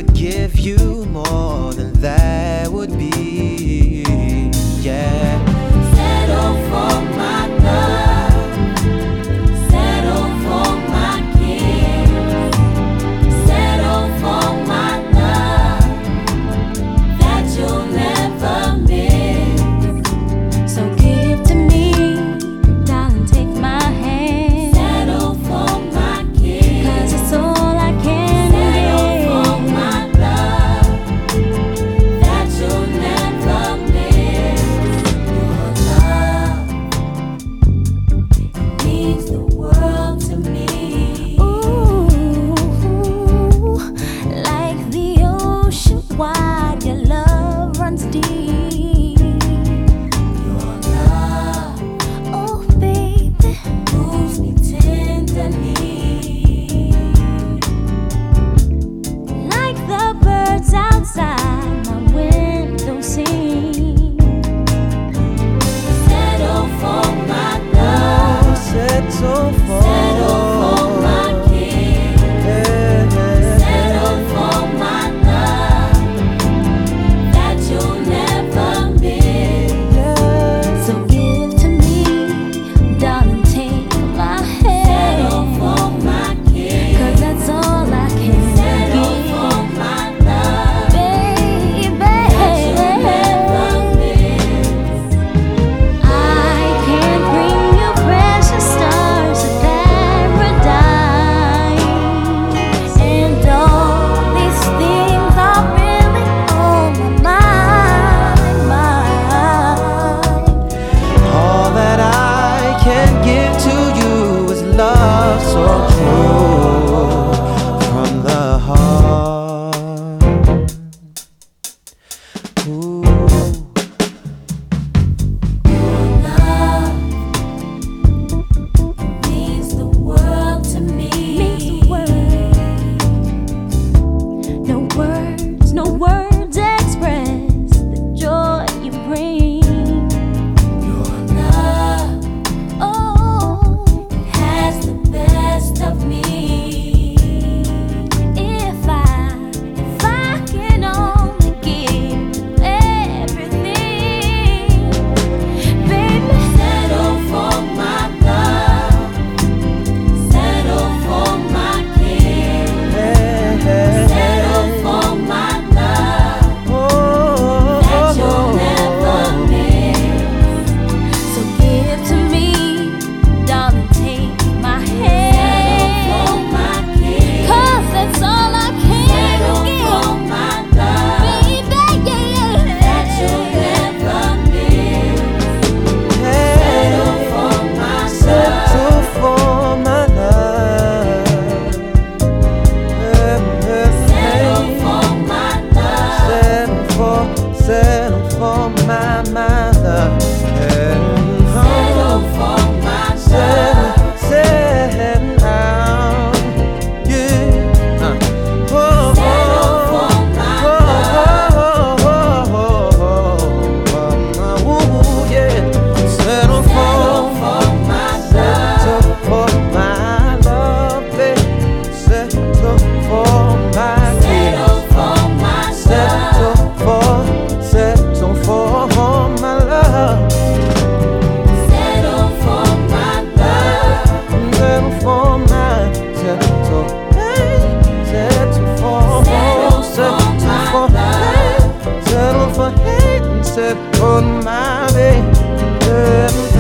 could give you more than that would be, yeah. Settle for my love, settle for my kiss, settle for my love that you'll never miss. So give to me, darling, take my hand. Settle for my kiss, 'cause it's all I can settle give. For my love that you'll never miss. Your love, it means the world to me. Ooh, like the ocean wide, your love runs deep. Your love, oh baby, moves me tenderly. Like the birds outside my window sing. Settle for my love, Settle for my kiss, settle for my love that you'll never miss. So give to me, darling, take my hand. Settle for my kiss, 'cause that's all I can settle give. For my love, baby, that you'll never miss. I can't bring you precious stars of paradise, and all these things are really on my mind. all that I can give to you is love so true from the heart. Ooh. Your love means the world to me. No words express the joy you bring. Your love, oh, has the best of me. If I can only give everything, baby, settle for my love, settle for my kiss, settle for my love that you'll never miss. So give to me, darling, take my hand. Settle for my kiss, 'cause that's all I can settle give. For my love, baby, yeah, that you'll never miss. Settle for my Settle for my love. settle for my love. Settle for my love. Settle for my love. Settle down, yeah. Settle for my Ooh, yeah. Settle Settle for my love. for my love, baby. Settle for my Settle for my Settle love. for my love. Settle for my love. Settle for my settle for love. settle for hate and settle for my baby.